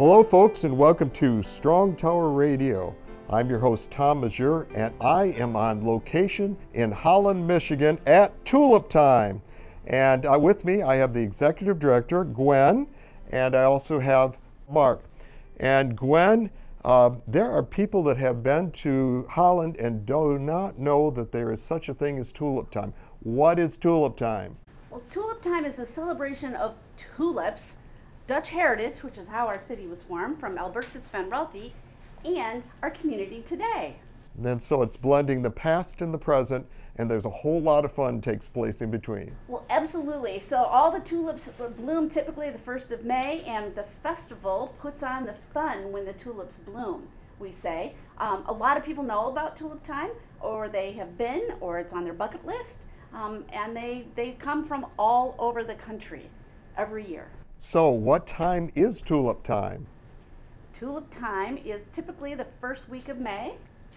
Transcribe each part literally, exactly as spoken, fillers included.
Hello folks, and welcome to Strong Tower Radio. I'm your host Tom Mazur, and I am on location in Holland, Michigan at Tulip Time. And uh, with me I have the Executive Director, Gwen, and I also have Mark. And Gwen, uh, there are people that have been to Holland and do not know that there is such a thing as Tulip Time. What is Tulip Time? Well, Tulip Time is a celebration of tulips, Dutch heritage, which is how our city was formed, from Albertus van Raalte, and our community today. And then so it's blending the past and the present, and there's a whole lot of fun takes place in between. Well, absolutely. So all the tulips bloom typically the first of May, and the festival puts on the fun when the tulips bloom, we say. Um, a lot of people know about Tulip Time, or they have been, or it's on their bucket list, um, and they, they come from all over the country every year. So what time is Tulip Time? Tulip Time is typically the first week of May.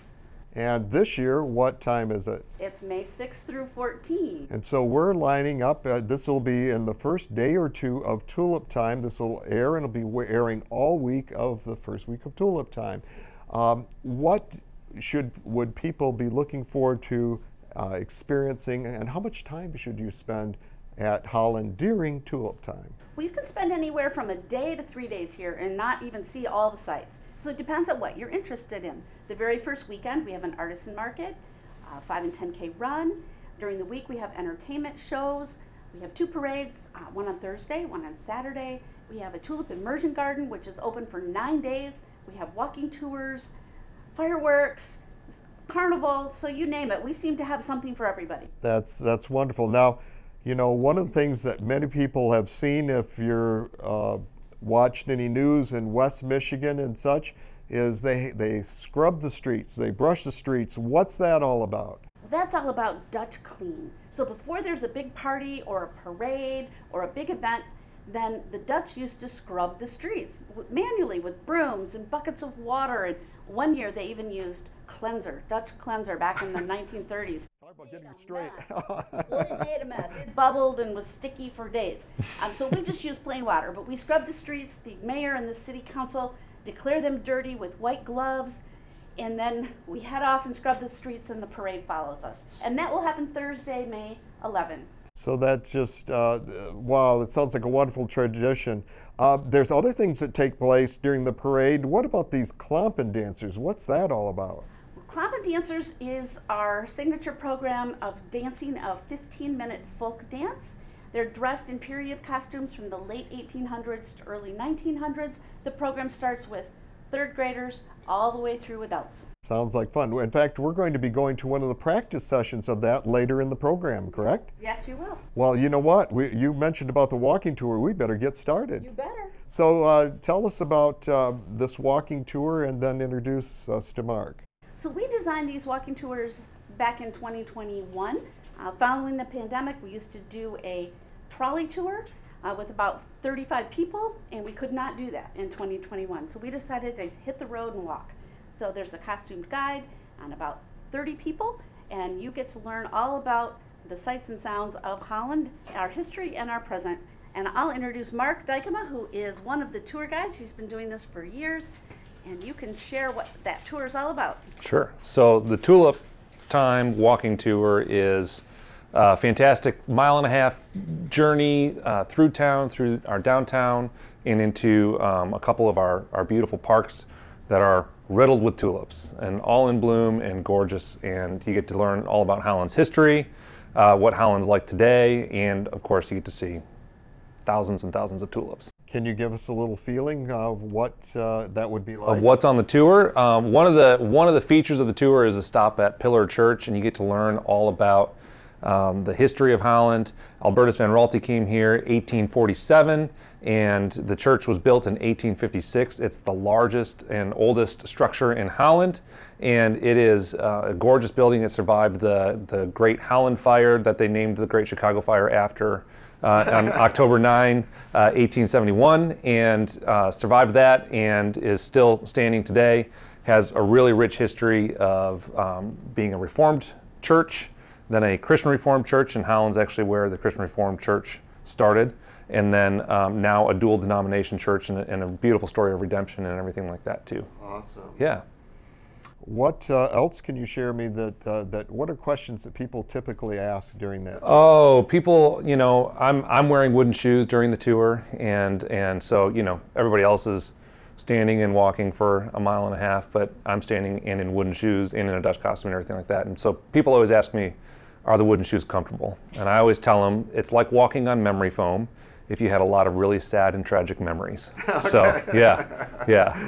And this year, what time is it? It's May sixth through fourteenth. And so we're lining up, uh, this will be in the first day or two of Tulip Time. This will air and it'll be airing all week of the first week of Tulip Time. Um, what should would people be looking forward to uh, experiencing, and how much time should you spend at Holland during Tulip Time? Well, you can spend anywhere from a day to three days here and not even see all the sites. So it depends on what you're interested in. The very first weekend, we have an artisan market, a five and ten K run. During the week, we have entertainment shows. We have two parades, uh, one on Thursday, one on Saturday. We have a tulip immersion garden, which is open for nine days. We have walking tours, fireworks, carnival, so you name it. We seem to have something for everybody. That's, that's wonderful. Now, you know, one of the things that many people have seen, if you're uh, watched any news in West Michigan and such, is they they scrub the streets, they brush the streets. What's that all about? That's all about Dutch clean. So before there's a big party or a parade or a big event, then the Dutch used to scrub the streets manually with brooms and buckets of water. And one year they even used cleanser, Dutch cleanser, back in the nineteen thirties. Talk about getting it straight. Well, it made a mess. It bubbled and was sticky for days. Um, so we just used plain water, but we scrubbed the streets. The mayor and the city council declare them dirty with white gloves, and then we head off and scrub the streets, and the parade follows us. And that will happen Thursday, May eleventh. So that just, uh, wow, it sounds like a wonderful tradition. Uh, there's other things that take place during the parade. What about these Klompen dancers? What's that all about? Klompen Dancers is our signature program of dancing a fifteen minute folk dance. They're dressed in period costumes from the late eighteen hundreds to early nineteen hundreds. The program starts with third graders all the way through adults. Sounds like fun. In fact, we're going to be going to one of the practice sessions of that later in the program, correct? Yes, you will. Well, you know what? We, you mentioned about the walking tour. We better get started. You better. So uh, tell us about uh, this walking tour and then introduce us to Mark. So we designed these walking tours back in twenty twenty-one. Uh, following the pandemic, we used to do a trolley tour uh, with about thirty-five people, and we could not do that in twenty twenty-one. So we decided to hit the road and walk. So there's a costumed guide on about thirty people, and you get to learn all about the sights and sounds of Holland, our history and our present. And I'll introduce Mark Dykema, who is one of the tour guides. He's been doing this for years. And you can share what that tour is all about. Sure. So the Tulip Time walking tour is a fantastic mile and a half journey uh, through town, through our downtown, and into um, a couple of our, our beautiful parks that are riddled with tulips and all in bloom and gorgeous. And you get to learn all about Holland's history, uh, what Holland's like today, and of course you get to see thousands and thousands of tulips. Can you give us a little feeling of what uh, that would be like? Of what's on the tour? Um, one of the one of the features of the tour is a stop at Pillar Church, and you get to learn all about um, the history of Holland. Albertus van Raalte came here eighteen forty-seven, and the church was built in eighteen fifty-six. It's the largest and oldest structure in Holland, and it is uh, a gorgeous building. It survived the the Great Holland Fire that they named the Great Chicago Fire after. Uh, on October ninth, uh, eighteen seventy-one, and uh, survived that and is still standing today. Has a really rich history of um, being a Reformed church, then a Christian Reformed church, and Holland's actually where the Christian Reformed church started, and then um, now a dual denomination church and a, and a beautiful story of redemption and everything like that too. Awesome. Yeah. What uh, else can you share me that uh, that what are questions that people typically ask during that? Oh, people, you know, I'm I'm wearing wooden shoes during the tour, and and so you know everybody else is standing and walking for a mile and a half, but I'm standing and in wooden shoes and in a Dutch costume and everything like that. And so people always ask me, are the wooden shoes comfortable? And I always tell them it's like walking on memory foam if you had a lot of really sad and tragic memories. Okay. So yeah, yeah.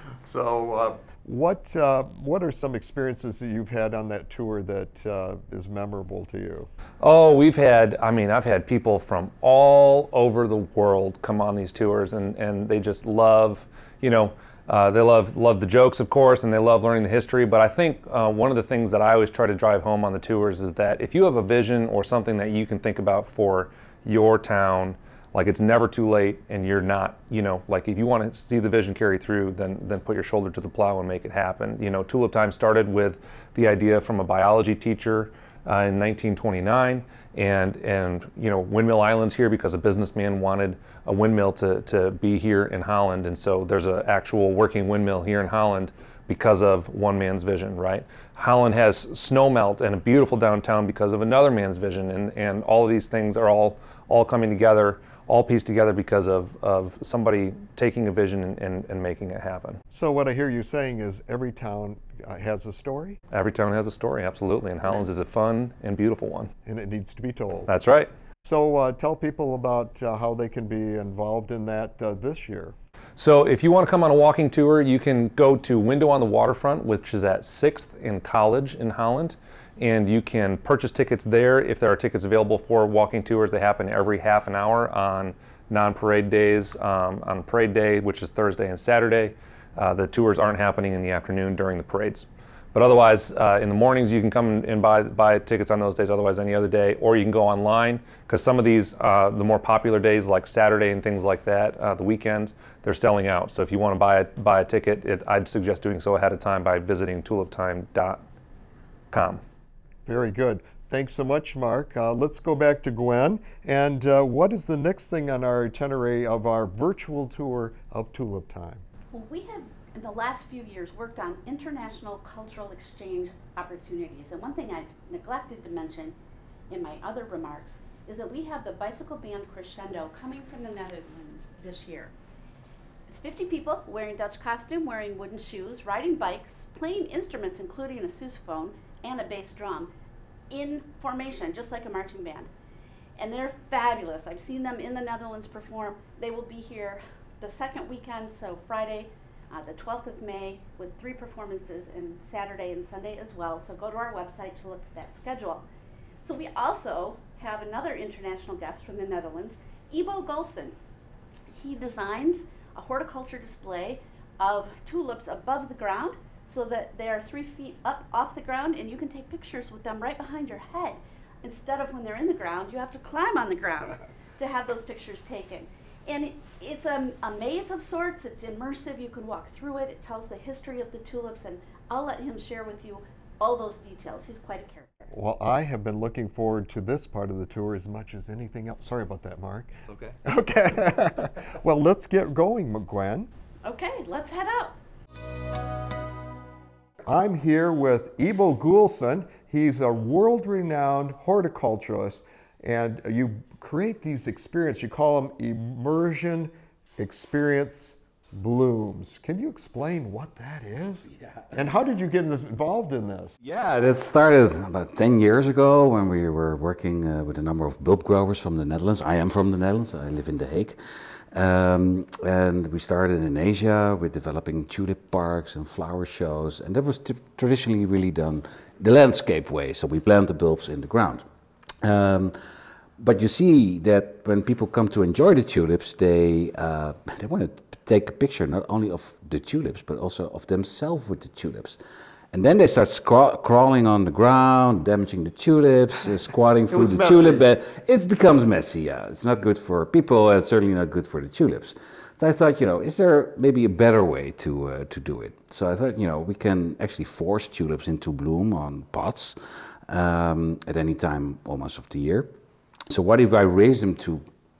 So. Uh, What uh, what are some experiences that you've had on that tour that uh, is memorable to you? Oh, we've had, I mean, I've had people from all over the world come on these tours, and, and they just love, you know, uh, they love love the jokes, of course, and they love learning the history. But I think uh, one of the things that I always try to drive home on the tours is that if you have a vision or something that you can think about for your town, like it's never too late, and you're not, you know, like if you want to see the vision carry through, then then put your shoulder to the plow and make it happen. You know, Tulip Time started with the idea from a biology teacher uh, in nineteen twenty-nine, and and you know, Windmill Island's here because a businessman wanted a windmill to to be here in Holland, and so there's an actual working windmill here in Holland because of one man's vision, right? Holland has snowmelt and a beautiful downtown because of another man's vision, and and all of these things are all all coming together, all pieced together because of, of somebody taking a vision and, and, and making it happen. So what I hear you saying is every town uh, has a story? Every town has a story, absolutely, and Holland's is a fun and beautiful one. And it needs to be told. That's right. So uh, tell people about uh, how they can be involved in that uh, this year. So if you want to come on a walking tour, you can go to Window on the Waterfront, which is at sixth in College in Holland, and you can purchase tickets there if there are tickets available for walking tours. They happen every half an hour on non-parade days. Um, on parade day, which is Thursday and Saturday, uh, the tours aren't happening in the afternoon during the parades. But otherwise, uh, in the mornings, you can come and buy buy tickets on those days, otherwise any other day, or you can go online, because some of these, uh, the more popular days like Saturday and things like that, uh, the weekends, they're selling out. So if you want to buy a, buy a ticket, it, I'd suggest doing so ahead of time by visiting tulip time dot com. Very good. Thanks so much, Mark. Uh, let's go back to Gwen. And uh, what is the next thing on our itinerary of our virtual tour of Tulip Time? Well, we have, in the last few years, worked on international cultural exchange opportunities. And one thing I neglected to mention in my other remarks is that we have the bicycle band Crescendo coming from the Netherlands this year. It's fifty people wearing Dutch costume, wearing wooden shoes, riding bikes, playing instruments including a sousaphone and a bass drum in formation, just like a marching band. And they're fabulous. I've seen them in the Netherlands perform. They will be here the second weekend, so Friday, uh, the twelfth of May, with three performances, and Saturday and Sunday as well. So go to our website to look at that schedule. So we also have another international guest from the Netherlands, Ibo Golson. He designs a horticulture display of tulips above the ground so that they are three feet up off the ground, and you can take pictures with them right behind your head. Instead of when they're in the ground, you have to climb on the ground to have those pictures taken. And it, it's a, a maze of sorts. It's immersive. You can walk through it. It tells the history of the tulips, and I'll let him share with you all those details. He's quite a character. Well, I have been looking forward to this part of the tour as much as anything else. Sorry about that, Mark. It's okay. Okay. Well, let's get going, Gwen. Okay, let's head out. I'm here with Ibo Golson. He's a world-renowned horticulturalist, and you create these experiences. You call them immersion experience blooms. Can you explain what that is? Yeah. And how did you get involved in this? Yeah, that started about ten years ago when we were working uh, with a number of bulb growers from the Netherlands. I am from the Netherlands, I live in The Hague. Um, and we started in Asia with developing tulip parks and flower shows, and that was t- traditionally really done the landscape way, so we plant the bulbs in the ground. Um, but you see that when people come to enjoy the tulips, they, uh, they want to take a picture not only of the tulips, but also of themselves with the tulips. And then they start scra- crawling on the ground, damaging the tulips, uh, squatting through the messy. tulip bed. It becomes messy, yeah. It's not good for people, and certainly not good for the tulips. So I thought, you know, is there maybe a better way to uh, to do it? So I thought, you know, we can actually force tulips into bloom on pots um, at any time almost of the year. So what if I raise them to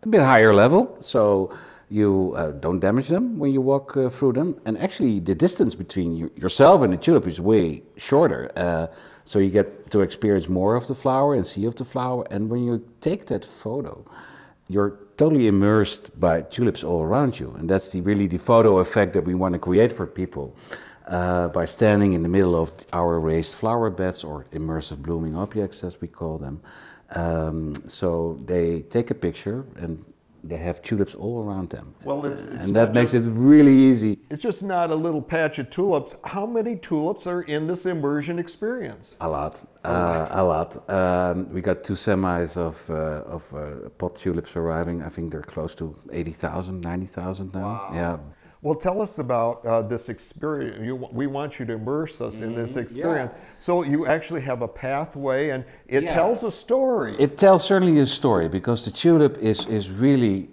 a bit higher level, so you uh, don't damage them when you walk uh, through them. And actually, the distance between you, yourself and the tulip is way shorter. Uh, so you get to experience more of the flower and see of the flower. And when you take that photo, you're totally immersed by tulips all around you. And that's the, really the photo effect that we want to create for people. Uh, by standing in the middle of our raised flower beds, or immersive blooming objects as we call them. Um, so they take a picture and they have tulips all around them. Well, it's, it's and that not makes just- it really easy. It's just not a little patch of tulips. How many tulips are in this immersion experience? A lot, uh, a lot. Um, we got two semis of, uh, of uh, pot tulips arriving. I think they're close to eighty thousand, ninety thousand now. Wow. Yeah. Well, tell us about uh, this experience. You, we want you to immerse us in this experience. So you actually have a pathway, and it Yeah. tells a story. It tells certainly a story, because the tulip is, is really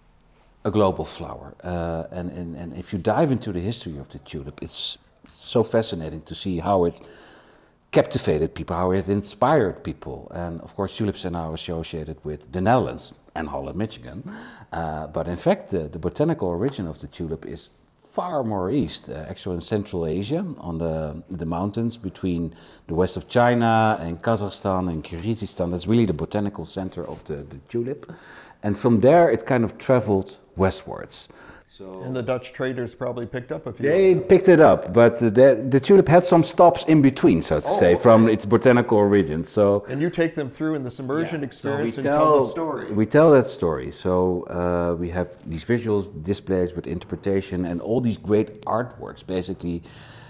a global flower. Uh, and, and, and if you dive into the history of the tulip, it's so fascinating to see how it captivated people, how it inspired people. And of course, tulips are now associated with the Netherlands and Holland, Michigan. Uh, but in fact, uh, the botanical origin of the tulip is far more east, uh, actually in Central Asia, on the, the mountains between the west of China and Kazakhstan and Kyrgyzstan. That's really the botanical center of the, the tulip. And from there, it kind of traveled westwards. So And the Dutch traders probably picked up a few. they picked it up, but the, the tulip had some stops in between, so to Oh, say, okay. from its botanical origin. So And you take them through in this immersion so experience we and tell, the story. We tell that story. So uh, we have these visual displays with interpretation and all these great artworks, basically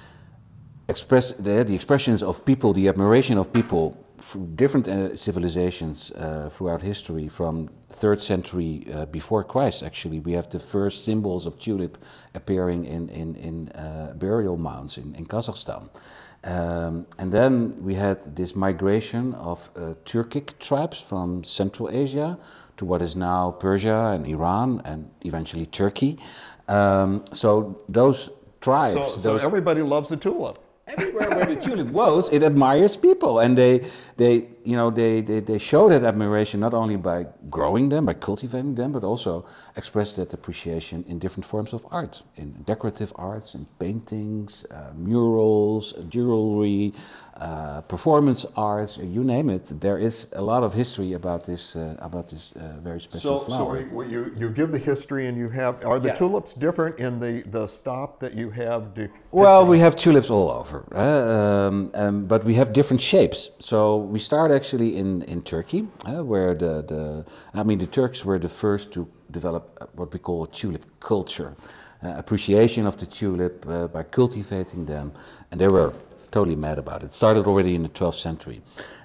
express the, the expressions of people, the admiration of people from different uh, civilizations uh, throughout history, from third century uh, before Christ. Actually, we have the first symbols of tulip appearing in in, in uh, burial mounds in, in Kazakhstan. Um, and then we had this migration of uh, Turkic tribes from Central Asia to what is now Persia and Iran and eventually Turkey. Um, so those tribes, So, so those everybody loves the tulip. everywhere where the tulip goes, it admires people, and they, they, you know, they, they, they show that admiration not only by growing them, by cultivating them, but also express that appreciation in different forms of art, in decorative arts, in paintings, uh, murals, jewelry, uh, performance arts, you name it. There is a lot of history about this, uh, about this uh, very special So, so flower. we, we, you, you give the history, and you have, are the Yeah. tulips different in the, the stop that you have? De- Well, we have tulips all over, uh, um, um, but we have different shapes. So we start actually in, in Turkey, uh, where the, the, I mean, the Turks were the first to develop what we call a tulip culture, uh, appreciation of the tulip uh, by cultivating them, and they were totally mad about it. It started already in the twelfth century.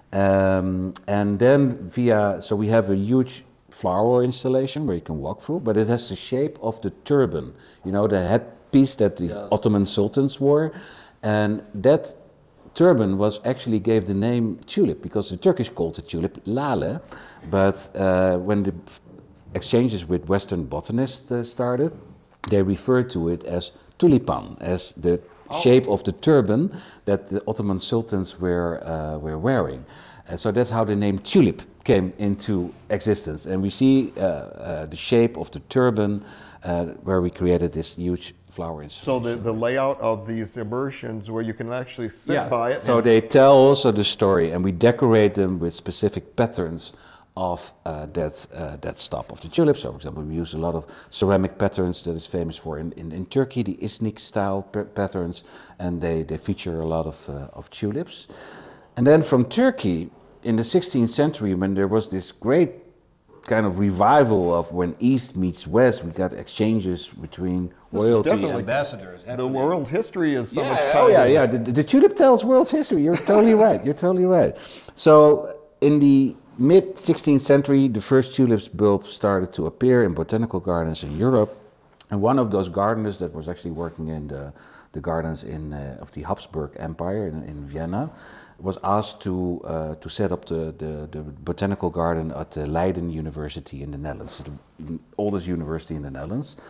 Um, and then via, so we have a huge flower installation where you can walk through, but it has the shape of the turban, you know, the headpiece that the Yes. Ottoman sultans wore. And that turban was actually gave the name tulip, because the Turkish called the tulip lale. But uh, when the f- exchanges with Western botanists uh, started, they referred to it as tulipan, as the shape of the turban that the Ottoman sultans were, uh, were wearing. Uh, so that's how the name tulip came into existence. And we see uh, uh, the shape of the turban uh, where we created this huge flower installation. So the, the layout of these immersions where you can actually sit by it. So and- they tell also the story, and we decorate them with specific patterns of uh, that uh, that stop of the tulip. So, for example, we use a lot of ceramic patterns that is famous for in, in, in Turkey, the Iznik style p- patterns, and they, they feature a lot of uh, of tulips. And then from Turkey, in the sixteenth century, when there was this great kind of revival of when East meets West, we got exchanges between This is royalty definitely ambassadors. the happening. world history is so much Yeah, time. oh yeah, yeah. The, the tulip tells world's history. You're totally right. You're totally right. So in the mid sixteenth century, the first tulips bulbs started to appear in botanical gardens in Europe, and one of those gardeners that was actually working in the, the gardens in uh, of the Habsburg Empire in, in Vienna was asked to uh, to set up the, the, the botanical garden at the Leiden University in the Netherlands, the oldest university in the Netherlands.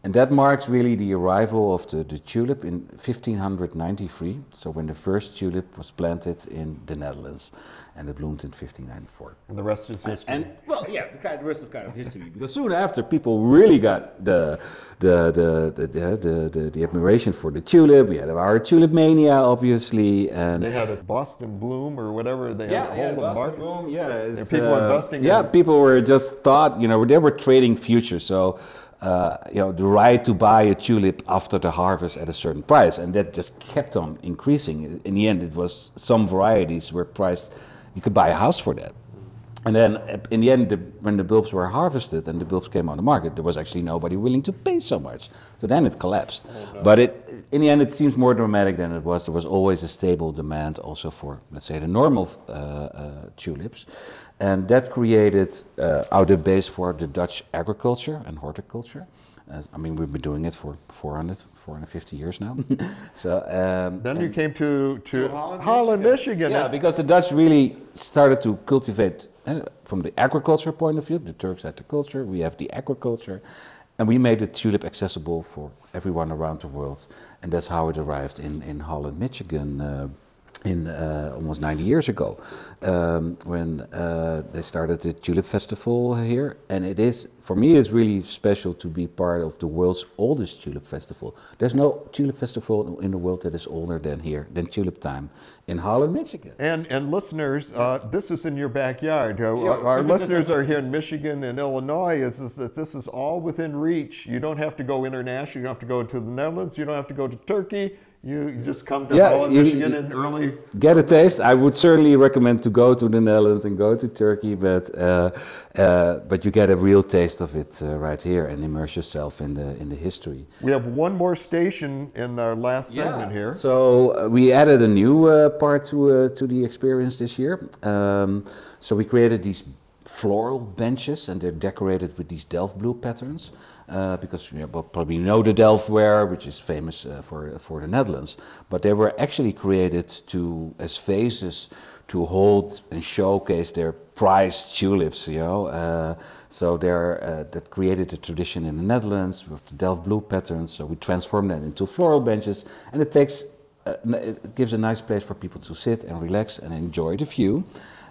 And that marks really the arrival of the, the tulip in fifteen ninety-three, so when the first tulip was planted in the Netherlands, and it bloomed in fifteen ninety-four. And the rest is history. And, well, yeah, the, kind, the rest of kind of history, because soon after people really got the the the the, the, the, the, the admiration for the tulip. We had our tulip mania, obviously, and They had a Boston Bloom or whatever. They had a whole Boston market. Bloom, yeah, And it's, people uh, investing Yeah, in it. people were just thought, you know, they were trading futures. So, uh, you know, the right to buy a tulip after the harvest at a certain price, and that just kept on increasing. In the end, it was some varieties were priced. You could buy a house for that. And then uh, in the end, the, when the bulbs were harvested and the bulbs came on the market, there was actually nobody willing to pay so much. So then it collapsed. Oh, no. But it, in the end, it seems more dramatic than it was. There was always a stable demand also for, let's say, the normal uh, uh, tulips. And that created uh, our the base for the Dutch agriculture and horticulture. Uh, I mean, we've been doing it for four hundred, four hundred fifty years now. so um, Then you came to, to, to Holland, Holland, Michigan. Yeah, because the Dutch really started to cultivate uh, from the agriculture point of view. The Turks had the culture, we have the agriculture, and we made the tulip accessible for everyone around the world. And that's how it arrived in, in Holland, Michigan. Uh, in uh, almost ninety years ago, um, when uh, they started the Tulip Festival here. And it is, for me, it's really special to be part of the world's oldest Tulip Festival. There's no Tulip Festival in the world that is older than here, than Tulip Time in Holland, Michigan. And, and listeners, uh, this is in your backyard. Uh, our listeners are here in Michigan and Illinois. Is, is that this is all within reach. You don't have to go international. You don't have to go to the Netherlands. You don't have to go to Turkey. You, you just come to Yeah, Holland, you- Michigan you- in early. Get a taste. I would certainly recommend to go to the Netherlands and go to Turkey, but uh, uh, but you get a real taste of it uh, right here and immerse yourself in the in the history. We have one more station in our last segment here. So uh, we added a new uh, part to uh, to the experience this year. Um, so we created these floral benches, and they're decorated with these Delft blue patterns. Uh, because you know, well, probably you know the Delftware, which is famous uh, for for the Netherlands, but they were actually created to as vases to hold and showcase their prized tulips. You know, uh, so they're uh, that created a tradition in the Netherlands with the Delft blue patterns. So we transformed that into floral benches, and it takes uh, it gives a nice place for people to sit and relax and enjoy the view.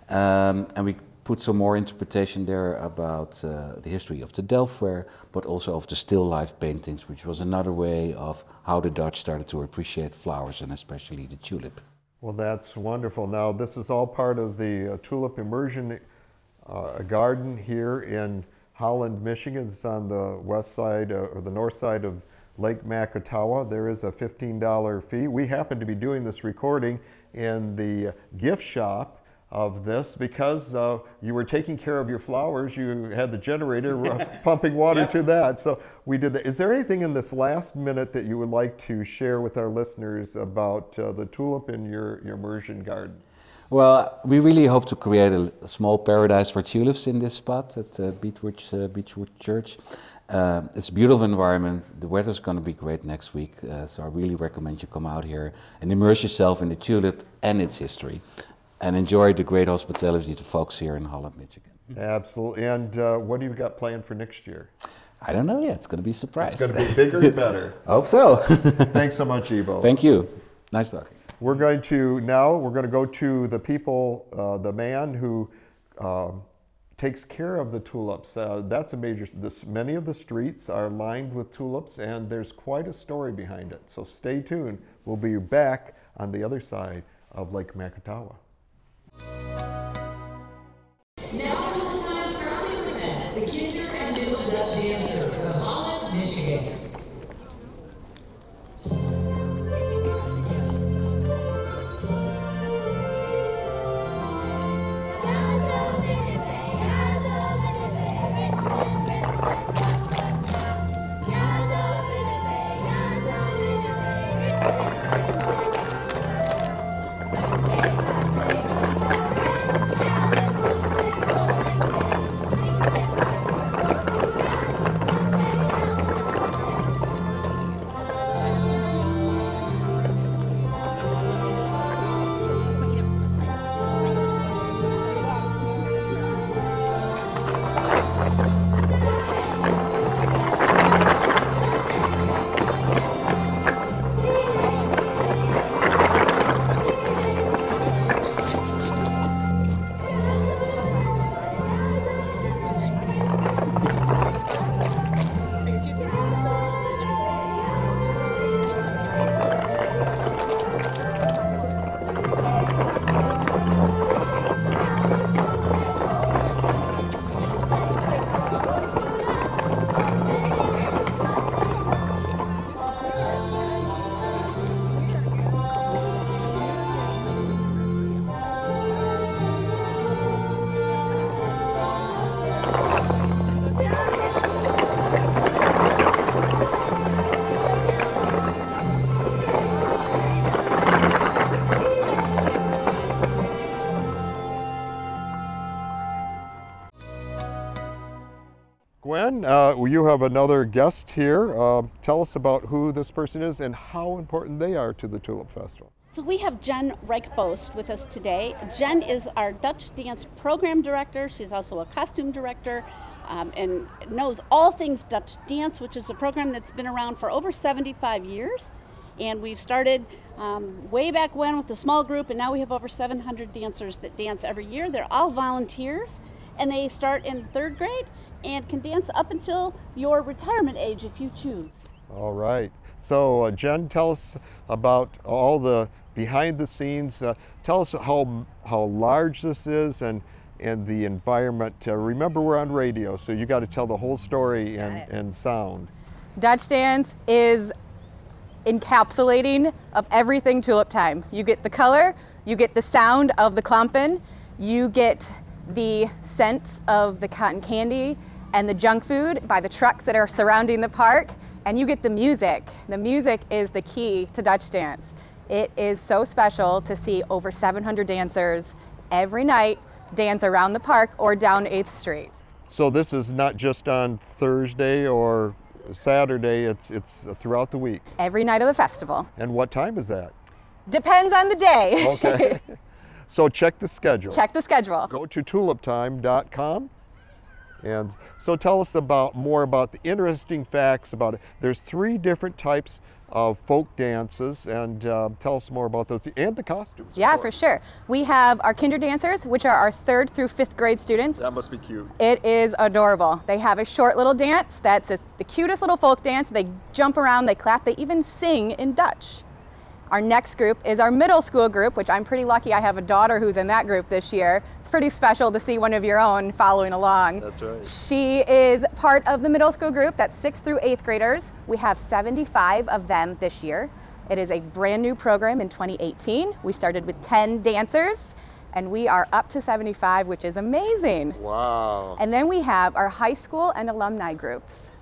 Um, and we put some more interpretation there about uh, the history of the Delftware, but also of the still life paintings, which was another way of how the Dutch started to appreciate flowers and especially the tulip. Well, that's wonderful. Now, this is all part of the uh, Tulip Immersion uh, Garden here in Holland, Michigan. It's on the west side uh, or the north side of Lake Makatawa. There is a fifteen dollar fee. We happen to be doing this recording in the gift shop of this because uh, you were taking care of your flowers. You had the generator pumping water Yep. to that. So we did that. Is there anything in this last minute that you would like to share with our listeners about uh, the tulip in your, your immersion garden? Well, we really hope to create a, a small paradise for tulips in this spot at uh, Beechwood, uh, Beechwood Church. Uh, it's a beautiful environment. The weather's going to be great next week, uh, so I really recommend you come out here and immerse yourself in the tulip and its history, and enjoy the great hospitality of the folks here in Holland, Michigan. Absolutely. And uh, what do you got planned for next year? I don't know yet. It's going to be a surprise. It's going to be bigger and better. Hope so. Thanks so much, Ivo. Thank you. Nice talking. We're going to now, we're going to go to the people, uh, the man who um, takes care of the tulips. Uh, that's a major, this, many of the streets are lined with tulips, and there's quite a story behind it. So stay tuned. We'll be back on the other side of Lake Makatawa. Now Tulip Time proudly presents the Kinder and Middle Dutch Dancers of Holland, Michigan. Thank you. Gwen, uh, you have another guest here. Uh, tell us about who this person is and how important they are to the Tulip Festival. So we have Jen Reichbost with us today. Jen is our Dutch Dance Program Director. She's also a costume director um, and knows all things Dutch Dance, which is a program that's been around for over seventy-five years. And we've started um, way back when with a small group, and now we have over seven hundred dancers that dance every year. They're all volunteers, and they start in third grade and can dance up until your retirement age if you choose. All right. So uh, Jen, tell us about all the behind the scenes. Uh, tell us how how large this is and and the environment. Uh, remember, we're on radio, so you got to tell the whole story and, and sound. Dutch Dance is encapsulating of everything Tulip Time. You get the color, you get the sound of the klompen, you get the scents of the cotton candy and the junk food by the trucks that are surrounding the park, and you get the music. The music is the key to Dutch Dance. It is so special to see over seven hundred dancers every night dance around the park or down eighth street. So this is not just on Thursday or Saturday, it's it's throughout the week. Every night of the festival. And what time is that? Depends on the day. Okay. So check the schedule. Check the schedule. Go to tulip time dot com. And so tell us about more about the interesting facts about it. There's three different types of folk dances, and uh, tell us more about those and the costumes. Yeah, for sure. We have our kinder dancers, which are our third through fifth grade students. That must be cute. It is adorable. They have a short little dance that's just the cutest little folk dance. They jump around, they clap, they even sing in Dutch. Our next group is our middle school group, which I'm pretty lucky I have a daughter who's in that group this year. It's pretty special to see one of your own following along. That's right. She is part of the middle school group, that's sixth through eighth graders. We have seventy-five of them this year. It is a brand new program in twenty eighteen. We started with ten dancers, and we are up to seventy-five, which is amazing. Wow. And then we have our high school and alumni groups.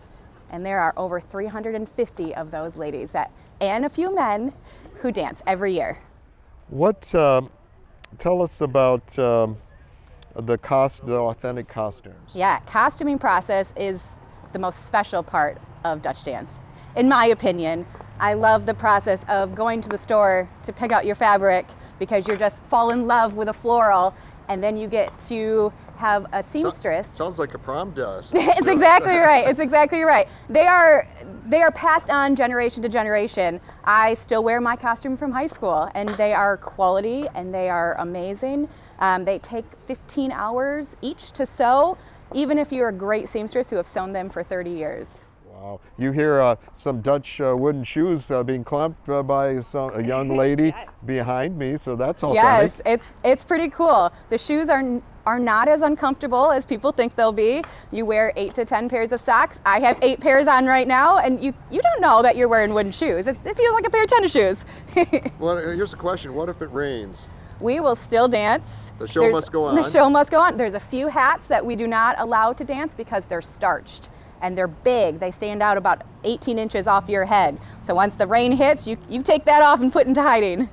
And there are over three hundred fifty of those ladies that and a few men who dance every year. What, uh, tell us about um, the cost, the authentic costumes. Yeah, costuming process is the most special part of Dutch Dance. In my opinion, I love the process of going to the store to pick out your fabric because you're just fall in love with a floral, and then you get to have a seamstress. So, sounds like a prom dress. It's exactly right. It's exactly right. They are they are passed on generation to generation. I still wear my costume from high school, and they are quality and they are amazing. Um, they take fifteen hours each to sew, even if you're a great seamstress who have sewn them for thirty years. Wow. You hear uh, some Dutch uh, wooden shoes uh, being clamped uh, by some, a young lady Yes. behind me, so that's authentic. Yes, it's it's pretty cool. The shoes are are not as uncomfortable as people think they'll be. You wear eight to ten pairs of socks. I have eight pairs on right now, and you you don't know that you're wearing wooden shoes. It, it feels like a pair of tennis shoes. Well, here's a question. What if it rains? We will still dance. The show There's- must go on. The show must go on. There's a few hats that we do not allow to dance because they're starched and they're big. They stand out about eighteen inches off your head. So once the rain hits, you, you take that off and put into hiding.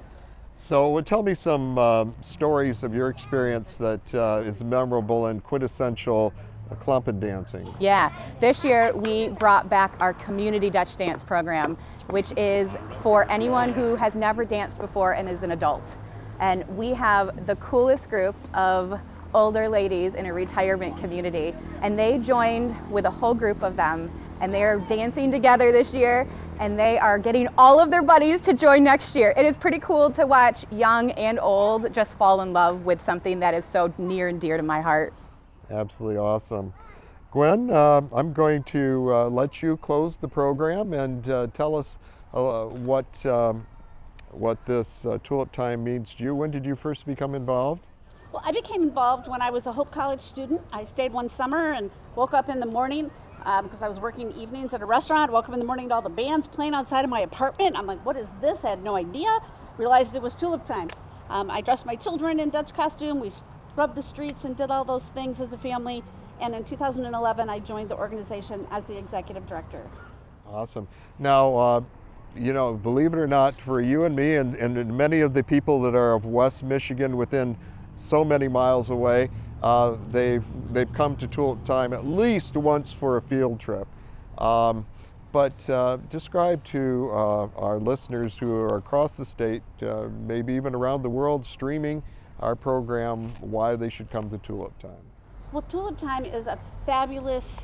So well, tell me some uh, stories of your experience that uh, is memorable and quintessential uh, klompen dancing. Yeah, this year we brought back our community Dutch dance program, which is for anyone who has never danced before and is an adult. And we have the coolest group of older ladies in a retirement community, and they joined with a whole group of them, and they are dancing together this year, and they are getting all of their buddies to join next year. It is pretty cool to watch young and old just fall in love with something that is so near and dear to my heart. Absolutely awesome. Gwen, uh, I'm going to uh, let you close the program and uh, tell us uh, what um, what this uh, Tulip Time means to you. When did you first become involved? Well, I became involved when I was a Hope College student. I stayed one summer and woke up in the morning uh, because I was working evenings at a restaurant. Woke up in the morning to all the bands playing outside of my apartment. I'm like, what is this? I had no idea. Realized it was Tulip Time. Um, I dressed my children in Dutch costume. We scrubbed the streets and did all those things as a family. And in two thousand eleven, I joined the organization as the executive director. Awesome. Now, uh, you know, believe it or not, for you and me and, and many of the people that are of West Michigan within so many miles away, uh, they've, they've come to Tulip Time at least once for a field trip. Um, but uh, describe to uh, our listeners who are across the state, uh, maybe even around the world, streaming our program, why they should come to Tulip Time. Well, Tulip Time is a fabulous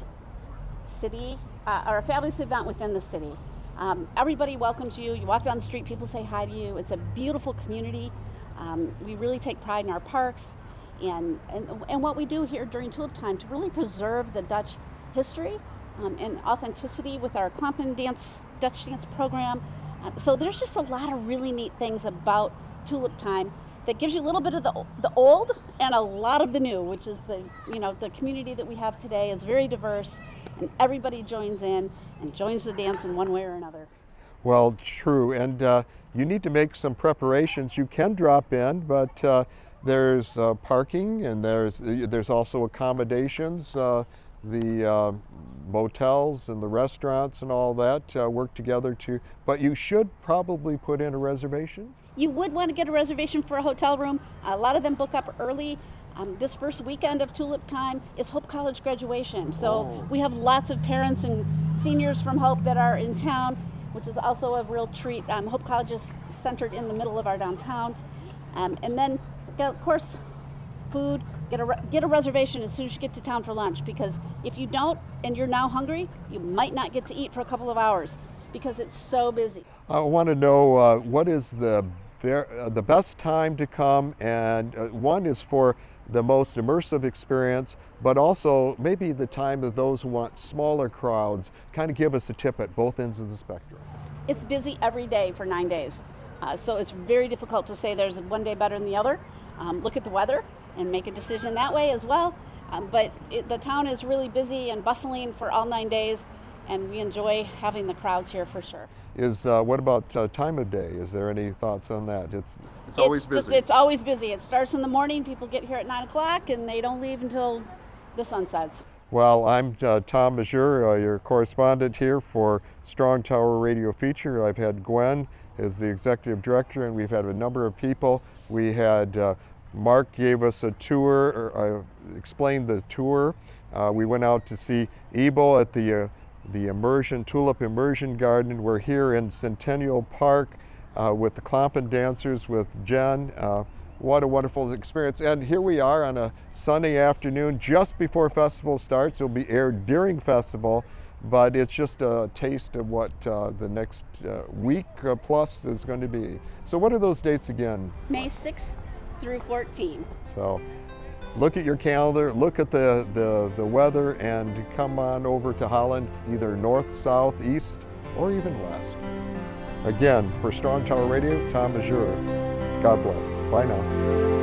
city, uh, or a fabulous event within the city. Um, everybody welcomes you. You walk down the street, people say hi to you. It's a beautiful community. Um, we really take pride in our parks and, and, and what we do here during Tulip Time to really preserve the Dutch history um, and authenticity with our Klompen dance, Dutch dance program. Uh, so there's just a lot of really neat things about Tulip Time that gives you a little bit of the, the old and a lot of the new, which is the, you know, the community that we have today is very diverse, and everybody joins in and joins the dance in one way or another. Well, true, and uh, you need to make some preparations. You can drop in, but uh, there's uh, parking, and there's there's also accommodations. Uh, the uh, motels and the restaurants and all that uh, work together to, but you should probably put in a reservation. You would want to get a reservation for a hotel room. A lot of them book up early. Um, this first weekend of Tulip Time is Hope College graduation. So Oh. we have lots of parents and seniors from Hope that are in town, which is also a real treat. Um, Hope College is centered in the middle of our downtown. Um, and then, of course, food. Get a, re- get a reservation as soon as you get to town for lunch, because if you don't and you're now hungry, you might not get to eat for a couple of hours because it's so busy. I want to know uh, what is the ver- uh, the best time to come, and uh, one is for the most immersive experience, but also maybe the time of those who want smaller crowds. Kind of give us a tip at both ends of the spectrum. It's busy every day for nine days. Uh, so it's very difficult to say there's one day better than the other. Um, look at the weather and make a decision that way as well. Um, but it, the town is really busy and bustling for all nine days, and we enjoy having the crowds here for sure. Is uh, what about uh, time of day? Is there any thoughts on that? It's it's always it's busy. Just, it's always busy. It starts in the morning. People get here at nine o'clock, and they don't leave until the sun sets. Well, I'm uh, Tom Mazur, uh, your correspondent here for Strong Tower Radio Feature. I've had Gwen as the executive director, and we've had a number of people. We had uh, Mark gave us a tour, or uh, explained the tour. Uh, we went out to see Ebo at the uh, the immersion Tulip Immersion Garden. We're here in Centennial Park uh, with the Klompen dancers with Jen. Uh, what a wonderful experience. And here we are on a sunny afternoon just before festival starts. It'll be aired during festival, but it's just a taste of what uh, the next uh, week uh, plus is going to be. So what are those dates again? May sixth through fourteenth. So look at your calendar, look at the, the, the weather, and come on over to Holland, either north, south, east, or even west. Again, for Strong Tower Radio, Tom Mazur. God bless. Bye now.